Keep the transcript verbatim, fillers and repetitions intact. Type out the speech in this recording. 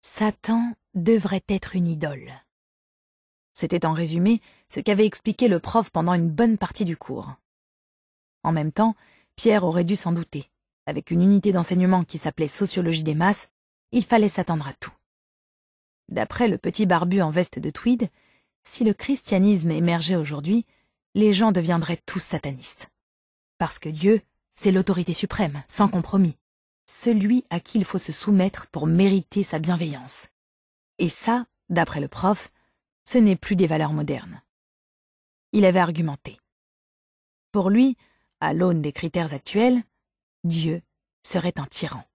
Satan devrait être une idole. C'était en résumé ce qu'avait expliqué le prof pendant une bonne partie du cours. En même temps, Pierre aurait dû s'en douter. Avec une unité d'enseignement qui s'appelait Sociologie des masses, il fallait s'attendre à tout. D'après le petit barbu en veste de tweed, si le christianisme émergeait aujourd'hui, les gens deviendraient tous satanistes. Parce que Dieu, c'est l'autorité suprême, sans compromis. Celui à qui il faut se soumettre pour mériter sa bienveillance. Et ça, d'après le prof, ce n'est plus des valeurs modernes. Il avait argumenté. Pour lui, à l'aune des critères actuels, Dieu serait un tyran.